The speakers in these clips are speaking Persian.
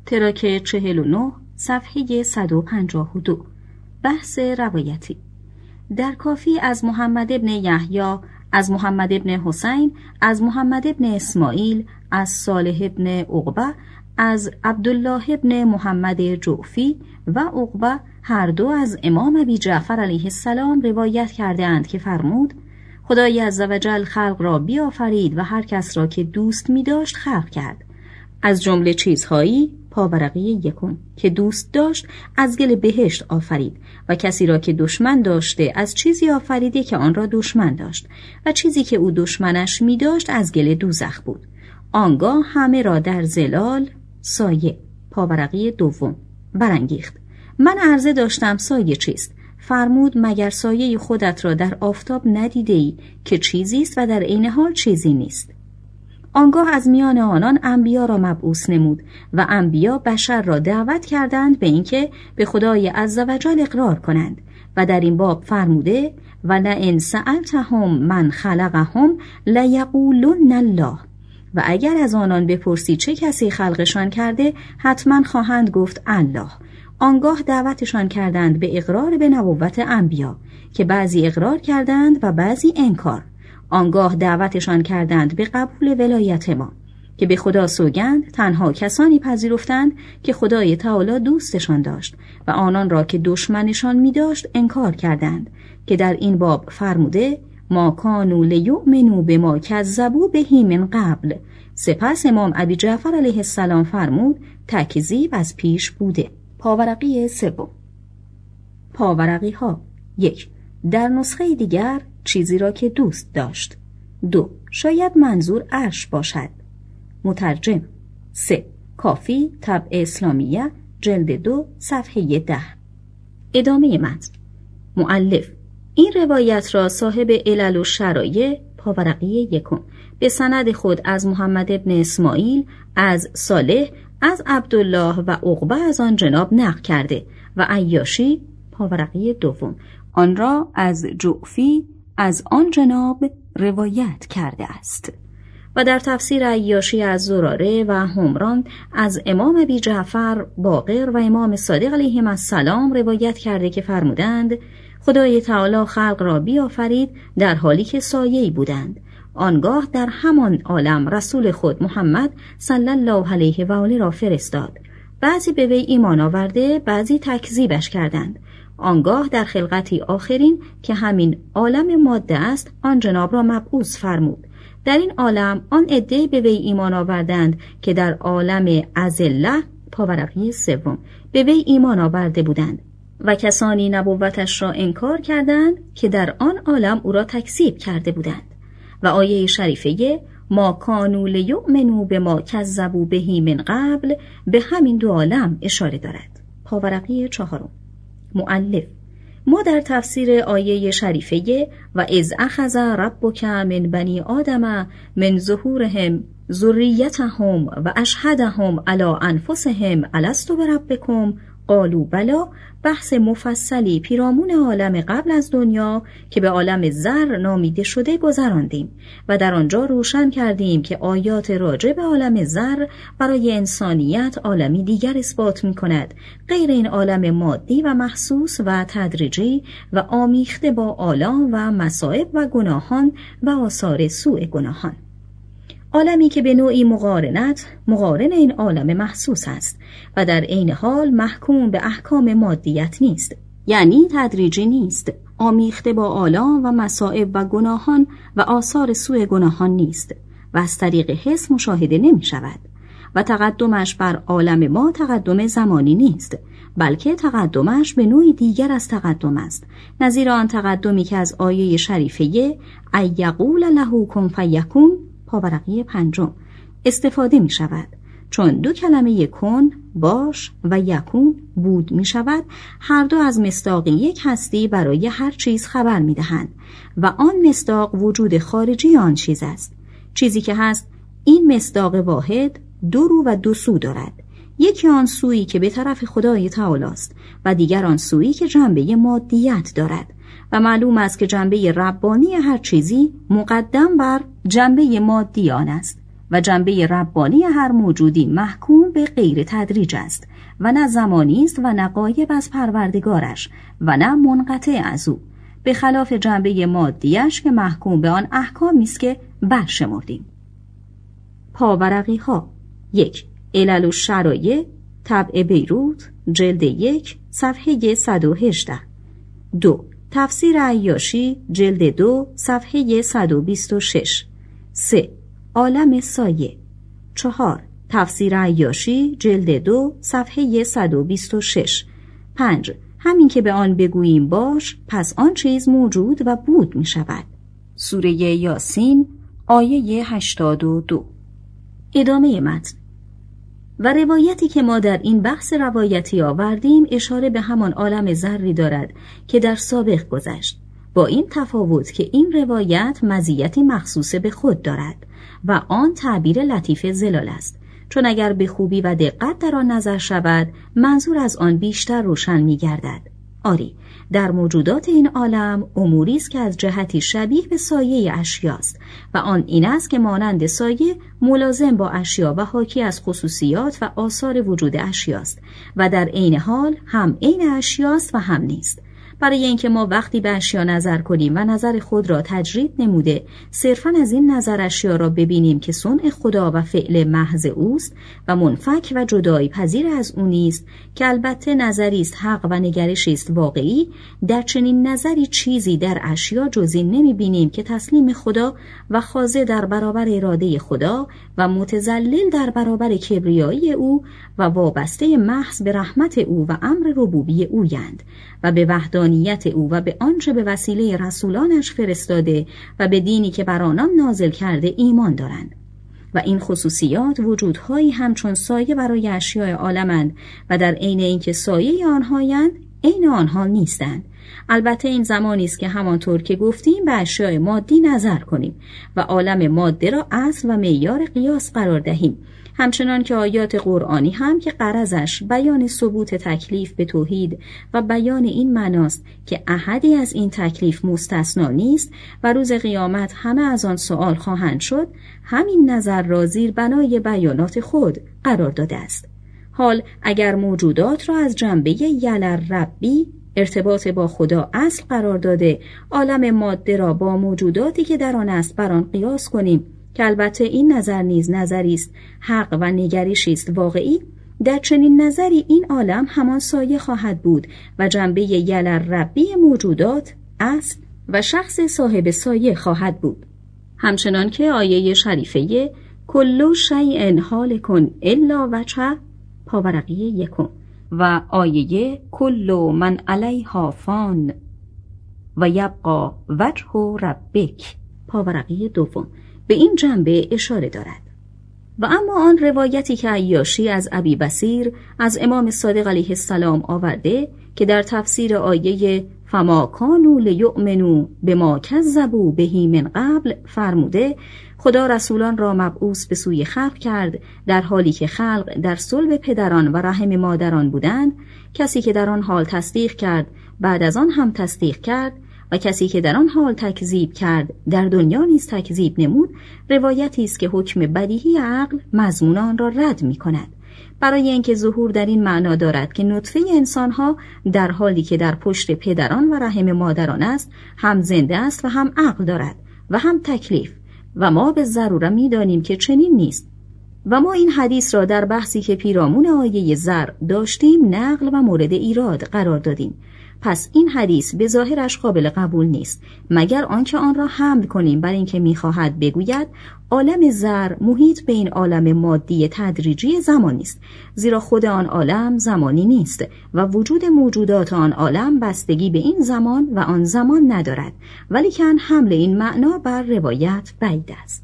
تراک 49 صفحه 152. بحث روایتی. در کافی از محمد ابن یحیی، از محمد ابن حسین، از محمد ابن اسماعیل، از صالح ابن عقبه، از عبدالله ابن محمد جعفی و عقبه هر دو از امام ابی جعفر علیه السلام روایت کرده اند که فرمود: خدای عزوجل خلق را بیافرید و هر کس را که دوست می داشت خلق کرد. از جمله چیزهایی پاورقی یکم که دوست داشت از گل بهشت آفرید و کسی را که دشمن داشته از چیزی آفریده که آن را دشمن داشت و چیزی که او دشمنش می داشت از گل دوزخ بود. آنگاه همه را در ظلال سایه پاورقی دوم برانگیخت. من عرضه داشتم سایه چیست؟ فرمود مگر سایه خودت را در آفتاب ندیده‌ای که چیزی است و در عین حال چیزی نیست. آنگاه از میان آنان انبیا را مبعوث نمود و انبیا بشر را دعوت کردند به اینکه به خدای عزوجل اقرار کنند و در این باب فرموده: و لئن سألتهم من خلقهم لیقولن الله. و اگر از آنان بپرسی چه کسی خلقشان کرده حتما خواهند گفت الله. آنگاه دعوتشان کردند به اقرار به نبوت انبیا که بعضی اقرار کردند و بعضی انکار. آنگاه دعوتشان کردند به قبول ولایت ما که به خدا سوگند تنها کسانی پذیرفتند که خدای تعالی دوستشان داشت و آنان را که دشمنشان می داشت انکار کردند که در این باب فرموده: ما کانوا لیؤمنوا بما کذبوا به من قبل. سپس امام ابی جعفر علیه السلام فرمود: تکذیب از پیش بوده. پاورقی سوم. پاورقی ها: 1. در نسخه دیگر چیزی را که دوست داشت. 2. شاید منظور عرش باشد. مترجم. 3. کافی طبع اسلامیه جلد 2 صفحه 10. ادامه متن. مؤلف این روایت را صاحب علل و شرایع پاورقی یکم به سند خود از محمد ابن اسماعیل، از صالح، از عبدالله و عقبه از آن جناب نقل کرده و عیاشی پاورقی دوم آن را از جعفی از آن جناب روایت کرده است. و در تفسیر عیاشی از زراره و همران از امام ابی جعفر باقر و امام صادق علیهم السلام روایت کرده که فرمودند: خدای تعالی خلق را بیافرید در حالی که سایه‌ای بودند. آنگاه در همان عالم رسول خود محمد صلی الله علیه و آله را فرستاد. بعضی به وی ایمان آورده، بعضی تکذیبش کردند. آنگاه در خلقتی آخرین که همین عالم ماده است آن جناب را مبعوث فرمود. در این عالم آن عده‌ای به وی ایمان آوردند که در عالم ازله پاورقی سوم به وی ایمان آورده بودند و کسانی نبوتش را انکار کردند که در آن عالم او را تکذیب کرده بودند. و آیه شریفه ما کانوا لیؤمنوا بما کذبوا به من قبل به همین دو عالم اشاره دارد. پاورقی 4. مؤلف ما در تفسیر آیه شریفه و اذ اخذ ربک من بنی آدم من ظهورهم ذریتهم و اشهدهم علی انفسهم الست بربکم قالوا بلا بحث مفصلی پیرامون عالم قبل از دنیا که به عالم زر نامیده شده گذراندیم و در آنجا روشن کردیم که آیات راجع به عالم زر برای انسانیت عالمی دیگر اثبات می کند غیر این عالم مادی و محسوس و تدریجی و آمیخته با آلام و مصائب و گناهان و آثار سوء گناهان. عالمی که به نوعی مقارن این عالم محسوس است و در عین حال محکوم به احکام مادیت نیست، یعنی تدریجی نیست، آمیخته با آلام و مصائب و گناهان و آثار سوء گناهان نیست و از طریق حس مشاهده نمی شود و تقدمش بر عالم ما تقدم زمانی نیست، بلکه تقدمش به نوعی دیگر از تقدم است، نظیر آن تقدمی که از آیه شریفه ایقول له کن فیکون پاورقی 5 استفاده می شود. چون دو کلمه کن باش و یکون بود می شود، هر دو از مصداق یک هستی برای هر چیز خبر می دهند و آن مصداق وجود خارجی آن چیز است. چیزی که هست این مصداق واحد دو رو و دو سو دارد. یکی آن سویی که به طرف خدای تعالی است و دیگر آن سویی که جنبه مادیت دارد و معلوم است که جنبه ربانی هر چیزی مقدم بر جنبه مادی آن است و جنبه ربانی هر موجودی محکوم به غیر تدریج است و نه زمانی است و نه غایب از پروردگارش و نه منقطع از او، به خلاف جنبه مادیش که محکوم به آن احکامی است که برشمردیم. پاورقی ها 1. علل الشرایع، طبع بیروت، جلد 1، صفحه 118. 2. تفسیر عیاشی، جلد 2، صفحه 126. 3. عالم سایه. 4. تفسیر عیاشی، جلد 2، صفحه 126. 5. همین که به آن بگوییم باش، پس آن چیز موجود و بود می شود. سوره یاسین، آیه 82. ادامه متن. و روایتی که ما در این بحث روایتی آوردیم اشاره به همان عالم ذری دارد که در سابق گذشت، با این تفاوت که این روایت مزیتی مخصوص به خود دارد و آن تعبیر لطیف زلال است، چون اگر به خوبی و دقت در آن نظر شود منظور از آن بیشتر روشن می گردد. آری، در موجودات این عالم اموری است که از جهتی شبیه به سایه اشیاست و آن این است که مانند سایه ملازم با اشیا و حاکی از خصوصیات و آثار وجود اشیاست و در عین حال هم عین اشیاست و هم نیست. برای اینکه ما وقتی به اشیا نظر کنیم و نظر خود را تجرید نموده صرفاً از این نظر اشیا را ببینیم که صنع خدا و فعل محض اوست و منفک و جدایی پذیر از او نیست، که البته نظری است حق و نگرشی است واقعی، در چنین نظری چیزی در اشیا جز این نمی‌بینیم که تسلیم خدا و خاضع در برابر اراده خدا و متذلل در برابر کبریایی او و وابسته محض به رحمت او و امر ربوبی اویند و به وحدانیت او و به آنچه به وسیله رسولانش فرستاده و به دینی که بر آنان نازل کرده ایمان دارند. و این خصوصیات وجودهایی همچون سایه برای اشیاء عالمند و در عین اینکه سایه آنهایند عین آنها نیستند. البته این زمانی است که همانطور که گفتیم به اشیاء مادی نظر کنیم و عالم ماده را اصل و معیار قیاس قرار دهیم، همچنان که آیات قرآنی هم که غرضش بیان ثبوت تکلیف به توحید و بیان این معناست که احدی از این تکلیف مستثنا نیست و روز قیامت همه از آن سؤال خواهند شد، همین نظر را زیر بنای بیانات خود قرار داده است. حال اگر موجودات را از جنبه یلر ربی ارتباط با خدا اصل قرار داده، عالم ماده را با موجوداتی که در آن است بر آن قیاس کنیم، که البته این نظر نیز نظری است حق و نگریشی است واقعی، در چنین نظری این عالم همان سایه خواهد بود و جنبه یلر ربی موجودات اصل و شخص صاحب سایه خواهد بود. همچنان که آیه شریفه کل شیء هالک الا وجهه پاورقی 1 و آیه کل من علیها فان و یبقی وجه ربک پاورقی 2 به این جنبه اشاره دارد. و اما آن روایتی که عیاشی از ابی بصیر از امام صادق علیه السلام آورده که در تفسیر آیه فما کانوا لیؤمنوا بما کذبوا به من قبل فرموده خدا رسولان را مبعوث به سوی خلق کرد در حالی که خلق در صلب پدران و رحم مادران بودند، کسی که در آن حال تصدیق کرد بعد از آن هم تصدیق کرد و کسی که در آن حال تکذیب کرد در دنیا نیز تکذیب نمود، روایتی است که حکم بدیهی عقل مضمون آن را رد می کند، برای اینکه ظهور در این معنا دارد که نطفه انسانها در حالی که در پشت پدران و رحم مادران است هم زنده است و هم عقل دارد و هم تکلیف، و ما به ضروره می دانیم که چنین نیست. و ما این حدیث را در بحثی که پیرامون آیه زر داشتیم نقل و مورد ایراد قرار دادیم. پس این حدیث به ظاهرش قابل قبول نیست مگر آنکه آن را حمل کنیم بر اینکه می‌خواهد بگوید عالم زر محیط به این عالم مادی تدریجی زمانی است، زیرا خود آن عالم زمانی نیست و وجود موجودات آن عالم بستگی به این زمان و آن زمان ندارد، ولیکن حمل این معنا بر روایت بعید است.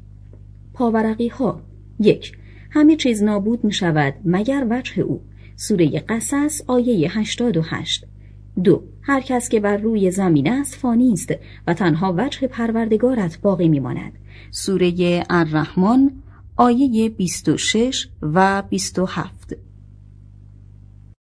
پاورقی ها 1. همه چیز نابود می شود مگر وجه او. سوره قصص آیه 88. 2. هر کس که بر روی زمین است فانی است و تنها وجه پروردگارت باقی میماند. سوره الرحمن آیه 26 و 27.